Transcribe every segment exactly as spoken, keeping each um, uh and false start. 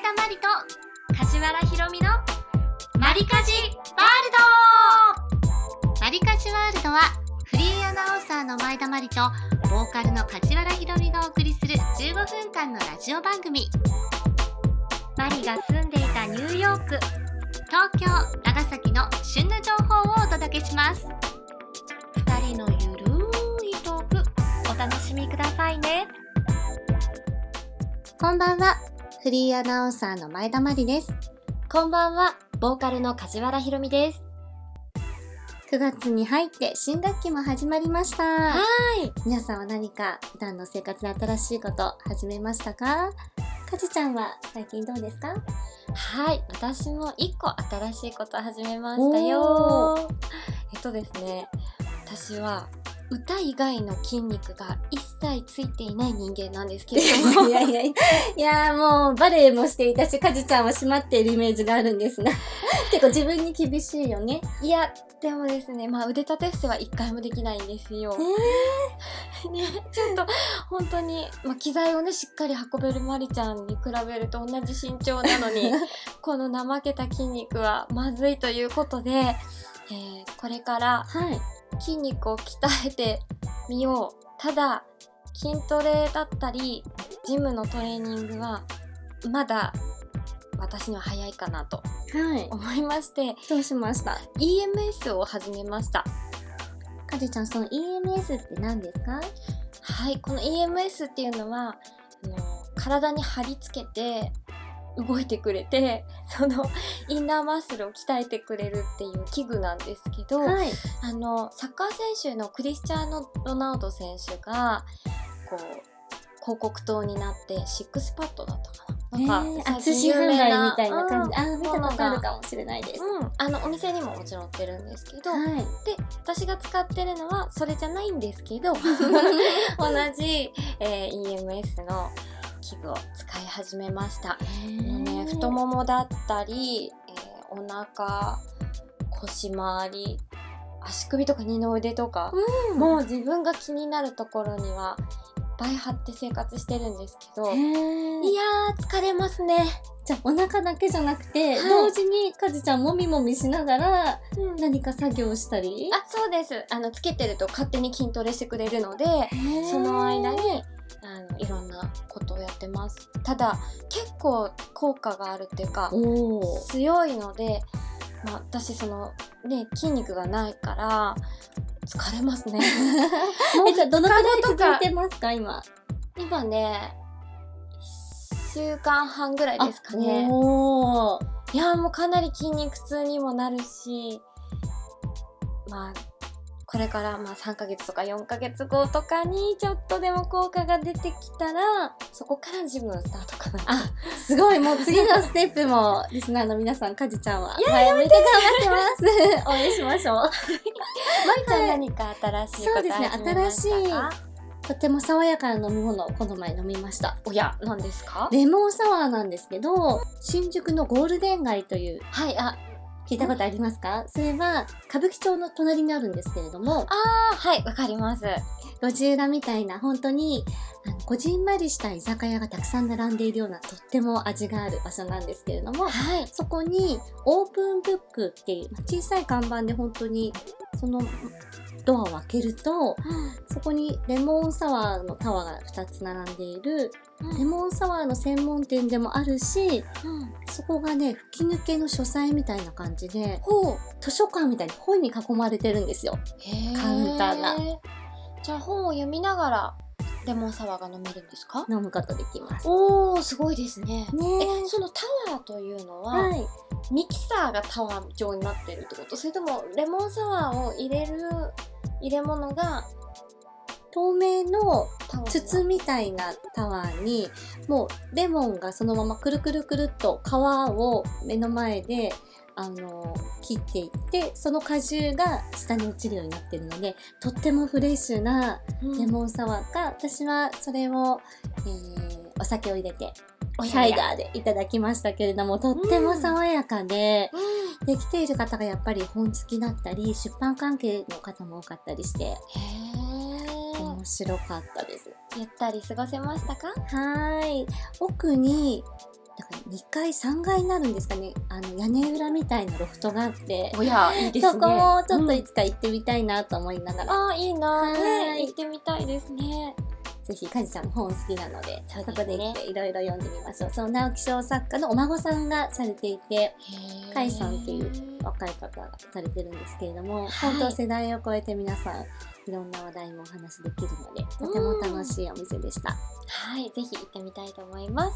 田まりと梶原ひろみのまりかじワールド。まりかじワールドはフリーアナウンサーの前田まりとボーカルの梶原ひろみがお送りするじゅうごふんかんのラジオ番組。マリが住んでいたニューヨーク、東京、長崎の旬の情報をお届けします。ふたりのゆるいトーク、お楽しみくださいね。 こんばんは、フリーアナウンサーの前田まりです。 こんばんは、ボーカルの梶原ひろみです。 くがつに入って新学期も始まりました。 はい。 皆さんは何か普段の生活で新しいこと始めましたか？かじちゃんは最近どうですか？ はい、私もいっこ新しいこと始めましたよ。えっとですね、私は歌以外の筋肉が一切ついていない人間なんですけれどもいやいやいや、いやもうバレエもしていたし、かじちゃんは締まっているイメージがあるんですが結構自分に厳しいよね。 いや、でもですね、まあ腕立て伏せはいっかいもできないんですよ。えー、ね、ちょっと本当に、まあ、機材をねしっかり運べるまりちゃんに比べると同じ身長なのにこの怠けた筋肉はまずいということで、えー、これから筋肉を鍛えてみよう。ただ筋トレだったりジムのトレーニングはまだ私には早いかなと思いまして、はい、 どうしました？ イーエムエス を始めました。 かじちゃん、その イーエムエス って何ですか？ はい、この イーエムエス っていうのはあの体に貼り付けて動いてくれて、そのインナーマッスルを鍛えてくれるっていう器具なんですけど、はい、あのサッカー選手のクリスチャーノ・ロナウド選手がこう広告塔になってシックスパッドだったかな。 なんか最近有名なみたいな感じ、うん、あ、見たことあるかもしれないです。 うん、あのお店にももちろん売ってるんですけど、はい、で私が使ってるのはそれじゃないんですけど同じ、えー、イーエムエス の器具を使い始めました。もうね、太ももだったり、えー、お腹、腰回り、足首とか二の腕とか、うん、もう自分が気になるところにはいっぱい張って生活してるんですけど、いやー疲れますね。 じゃあお腹だけじゃなくて、はい、同時にかじちゃんもみもみしながら何か作業したり、 うん、あ、そうです。あのつけてると勝手に筋トレしてくれるので、その間にあのいろんなことをやってます。ただ結構効果があるっていうか強いので、まあ、私そのね筋肉がないから疲れますね。 もうじゃあどのくらい続いてますか？今今ねいっしゅうかんはんぐらいですかね。 おいやもうかなり筋肉痛にもなるし、まあこれからまあさんかげつとかよんかげつごとかにちょっとでも効果が出てきたらそこからジムのスタートかな。 あ、すごい。もう次のステップもリスナーの皆さん、かじちゃんは前向いて頑張ってます応援しましょう。まりちゃん何か新しいこと始めましたか？ そうですね、新しいとても爽やかな飲み物をこの前飲みました。 おや、何ですか？ レモンサワーなんですけど、新宿のゴールデン街という、 はい、あ、 聞いたことありますか？それは歌舞伎町の隣にあるんですけれども、 あー、はい、わかります。 路地裏みたいな本当にあのこじんまりした居酒屋がたくさん並んでいるようなとっても味がある場所なんですけれども、はい、そこにオープンブックっていう小さい看板で本当にそのドアを開けると、うん、そこにレモンサワーのタワーがふたつ並んでいる、うん、レモンサワーの専門店でもあるし、うん、そこがね吹き抜けの書斎みたいな感じで、図書館みたいに本に囲まれてるんですよ。カウンターが。 じゃあ本を読みながらレモンサワーが飲めるんですか？ 飲むことできます。 おー、すごいですね。 ねえ、そのタワーというのは、はい、ミキサーがタワー状になってるってこと？それともレモンサワーを入れる入れ物が透明の筒みたいなタワーにもうレモンがそのままくるくるくるっと皮を目の前であの切っていって、その果汁が下に落ちるようになってるので、とってもフレッシュなレモンサワーが、うん、私はそれを、えー、お酒を入れてサイダーでいただきましたけれども、とっても爽やかで、うん、で来ている方がやっぱり本好きだったり出版関係の方も多かったりして、へー、面白かったです。 ゆったり過ごせましたか？ はい。奥にだからにかいさんがいになるんですかね、あの屋根裏みたいなロフトがあって、 おやいいですね。 そこもちょっといつか行ってみたいなと思いながら、 ああいいなはね、 い行ってみたいですね。 ぜひカジちゃんも本好きなので、 そうですねそこで行っていろいろ読んでみましょう。その直木賞作家のお孫さんがされていて、カイさんっていう若い方がされてるんですけれども、 はい本当世代を超えて皆さんいろんな話題もお話できるので、とても楽しいお店でした。 はい、ぜひ行ってみたいと思います。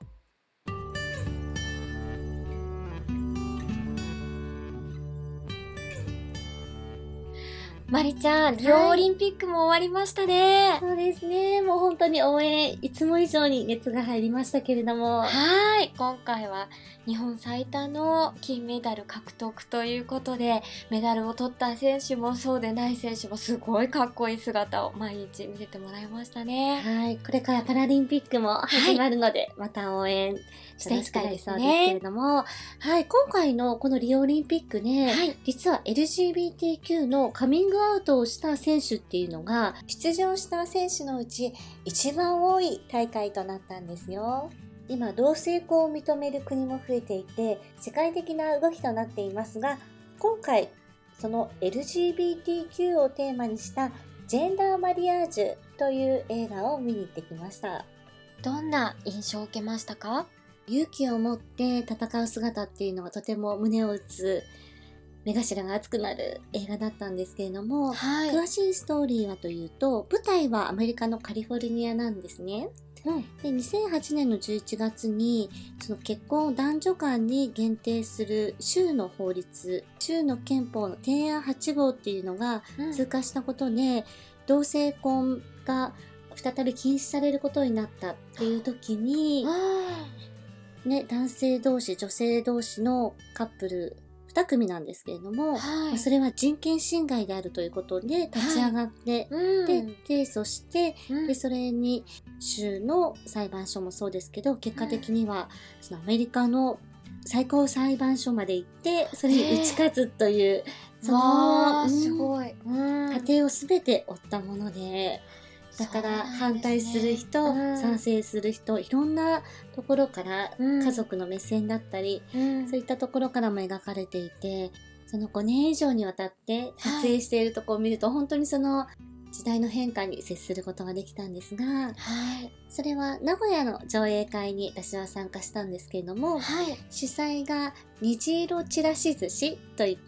まりちゃん、リオオリンピックも終わりましたね。 そうですね。もう本当に応援いつも以上に熱が入りましたけれども、 はい、今回は日本最多の金メダル獲得ということで、メダルを取った選手もそうでない選手もすごいかっこいい姿を毎日見せてもらいましたね。 はい、これからパラリンピックも始まるので、また応援していきたいそうですけれども、はい、今回のこのリオオリンピックね、 はい、 実は エルジービーティーキュー のカミングアウトをした選手っていうのが、出場した選手のうち一番多い大会となったんですよ。今、同性婚を認める国も増えていて、世界的な動きとなっていますが、今回、その エルジービーティーキュー をテーマにしたジェンダーマリアージュという映画を見に行ってきました。 どんな印象を受けましたか？ 勇気を持って戦う姿っていうのがとても胸を打つ、目頭が熱くなる映画だったんですけれども、 はい、 詳しいストーリーはというと、舞台はアメリカのカリフォルニアなんですね。 うん、 でにせんはちねんのじゅういちがつにその結婚を男女間に限定する州の法律、州の憲法の提案はちごうっていうのが通過したことで、同性婚が再び禁止されることになったっていう時に、ね、男性同士女性同士のカップルにくみなんですけれども、 はい、 まあそれは人権侵害であるということで立ち上がって、 うん、 で提訴して、 うんでそれに州の裁判所もそうですけど、結果的にはそのアメリカの最高裁判所まで行ってそれに打ち勝つという、その、 わーすごい、 うん過程を全て追ったもので、だから反対する人、 うん賛成する人、いろんなところから、 うん家族の目線だったり、 うんそういったところからも描かれていて、そのごねん以上にわたって撮影しているところを見ると、本当にその時代の変化に接することができたんですが、 はい、 それは名古屋の上映会に私は参加したんですけれども、 はい、 主催が虹色ちらし寿司といって、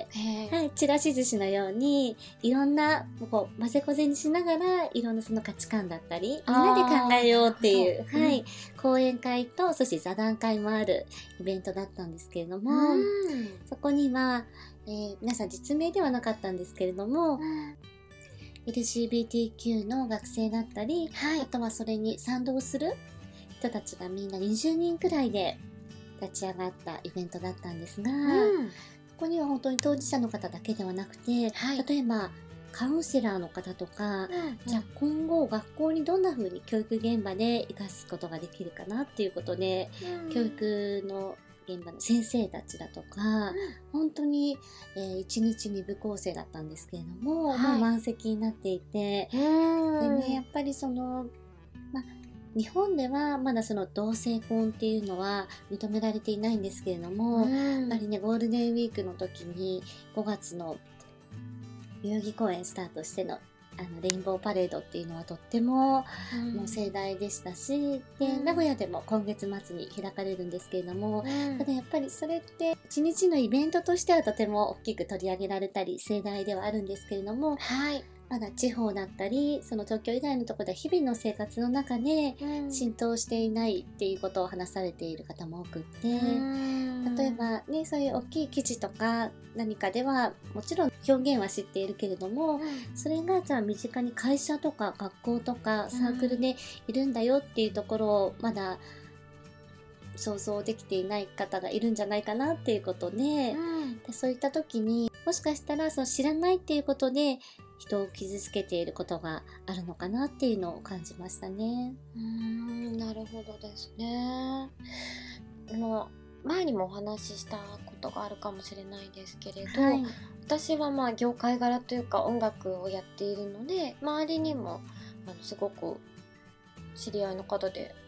へーはい、ちらし寿司のようにいろんなこう混ぜこぜにしながら、いろんなその価値観だったりみんなで考えようっていう、 あーなるほどはい、講演会とそして座談会もあるイベントだったんですけれども、 うんそこには、えー皆さん実名ではなかったんですけれども、エルジービーティーキュー の学生だったり、 はいあとはそれに賛同する人たちがみんなにじゅうにんくらいで立ち上がったイベントだったんですが、 うんここには本当に当事者の方だけではなくて、 はい例えばカウンセラーの方とか、 うんじゃあ今後学校にどんな風に教育現場で活かすことができるかなっていうことで、 うん教育の現場の先生たちだとか、本当に、えー、いちにちに部構成だったんですけれども、 はいもう満席になっていて、 うんでね、やっぱりその、ま、日本ではまだその同性婚っていうのは認められていないんですけれども、 うんやっぱりね、ゴールデンウィークの時にごがつの代々木公園スタートしてのあのレインボーパレードっていうのはとっても、 うんもう盛大でしたし、で、 うん名古屋でも今月末に開かれるんですけれども、 うんただやっぱりそれって一日のイベントとしてはとても大きく取り上げられたり盛大ではあるんですけれども、 はい、 まだ地方だったりその東京以外のところで日々の生活の中でうん浸透していないっていうことを話されている方も多くって、 うん例えばね、そういう大きい記事とか何かではもちろん表現は知っているけれども、それがじゃあ身近に会社とか学校とかサークルでいるんだよっていうところをまだ想像できていない方がいるんじゃないかなっていうことで、 うんでそういった時にもしかしたらその知らないっていうことで人を傷つけていることがあるのかなっていうのを感じましたね。 うーんなるほどですね。あの前にもお話ししたことがあるかもしれないですけれど、 はい、 私はまあ業界柄というか音楽をやっているので、周りにもあのすごく知り合いの方で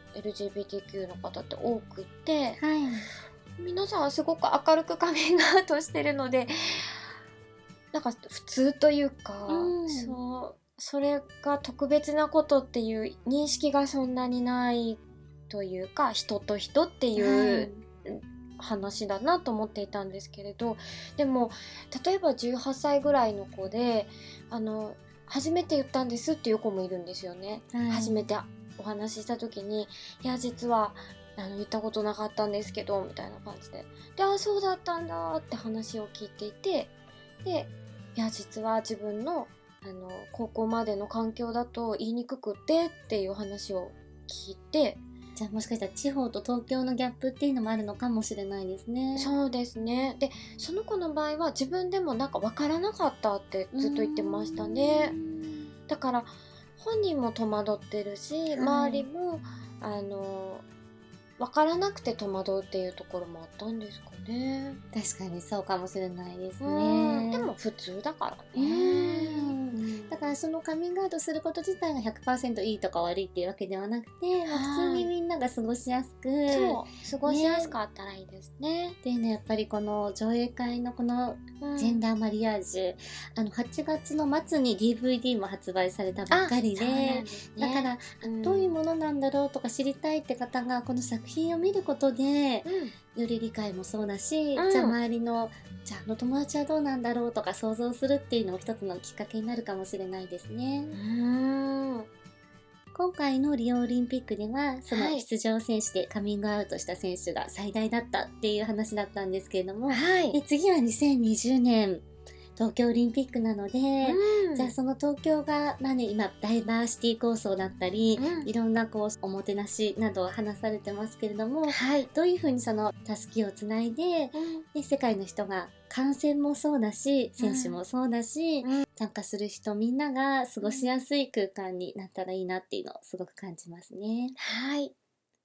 エルジービーティーキュー の方って多くて、 はい、 皆さんすごく明るくカミングアウトしてるので、なんか普通というか、うん、そうそれが特別なことっていう認識がそんなにないというか、人と人っていう話だなと思っていたんですけれど、でも例えばじゅうはっさいぐらいの子であの初めて言ったんですっていう子もいるんですよね、はい、初めてお話しした時に、いや実はあの言ったことなかったんですけどみたいな感じで、であそうだったんだって話を聞いていて、でいや実は自分のあの高校までの環境だと言いにくくてっていう話を聞いて、 じゃあもしかしたら地方と東京のギャップっていうのもあるのかもしれないですね。 そうですね。でその子の場合は自分でもなんか分からなかったってずっと言ってましたね。だから本人も戸惑ってるし、はい、周りもあの分からなくて戸惑うっていうところもあったんですかね。 確かにそうかもしれないですね。でも普通だからね。 だからそのカミングアウトすること自体が ひゃくパーセント いいとか悪いっていうわけではなくて、まあ、普通にみんなが過ごしやすく、 そう過ごしやすかったらいいですね。 でね、やっぱりこの上映会のこのジェンダーマリアージュ、うん、あのはちがつの末に ディーブイディー も発売されたばっかり で, で、ね、だから、うん、どういうものなんだろうとか知りたいって方がこの作品を見ることで、うん、より理解もそうだし、うん、じゃあ周りのじゃああの友達はどうなんだろうとか想像するっていうのも一つのきっかけになるかもしれないですね。うーん、今回のリオオリンピックではその出場選手でカミングアウトした選手が最大だったっていう話だったんですけれども、はい、で次はにせんにじゅうねん東京オリンピックなので、うん、じゃあその東京が、まあね、今ダイバーシティ構想だったり、うん、いろんなこうおもてなしなど話されてますけれども、はい、どういうふうにそのたすきをつないで、うん、で世界の人が観戦もそうだし選手もそうだし、うん、参加する人みんなが過ごしやすい空間になったらいいなっていうのをすごく感じますね。 はい。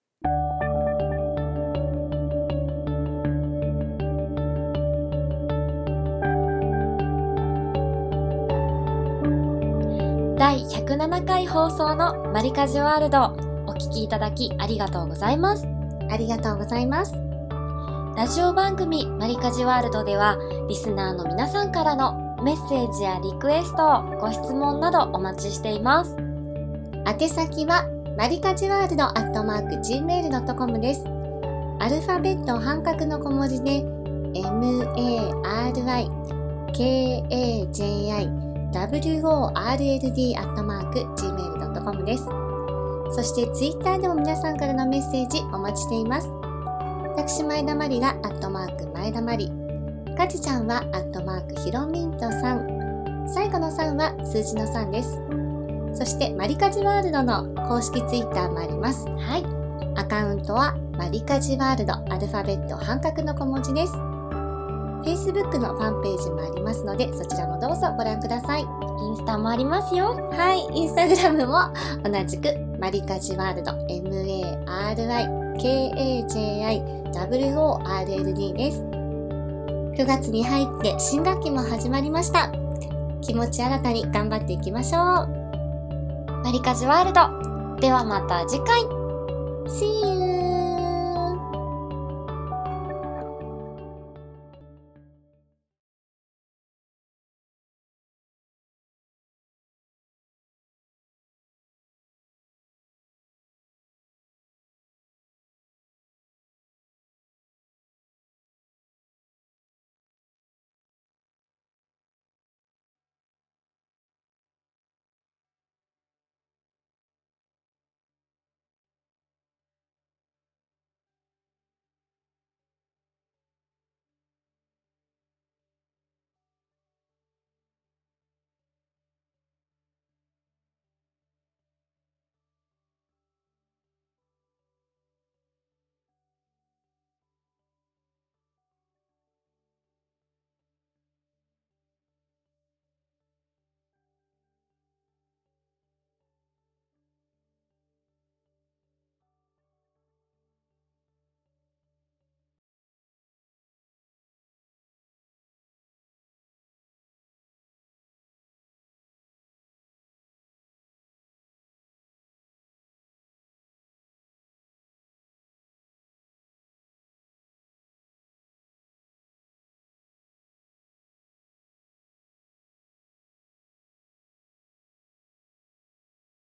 だいひゃくななかい放送のマリカジワールド、お聞きいただきありがとうございます。 ありがとうございます。 ラジオ番組マリカジワールドではリスナーの皆さんからのメッセージやリクエスト、ご質問などお待ちしています。 宛先はマリカジワールドアットマーク ジーメールドットコム です。アルファベット半角の小文字で マリカ ワールド アットマーク ジーメールドットコム です。そしてツイッターでも皆さんからのメッセージお待ちしています。私前田まりがアットマーク前田まり、かじちゃんはアットマークひろみんとさん、最後のさんは数字のさんです。そしてマリカジワールドの公式ツイッターもあります。 はい。 アカウントはマリカジワールド、アルファベット半角の小文字です。Facebook のファンページもありますので、そちらもどうぞご覧ください。 インスタもありますよ。 はい、インスタグラムも同じくマリカジワールド マリカジワールドです。くがつに入って新学期も始まりました。気持ち新たに頑張っていきましょう。 マリカジワールド、ではまた次回。 See you!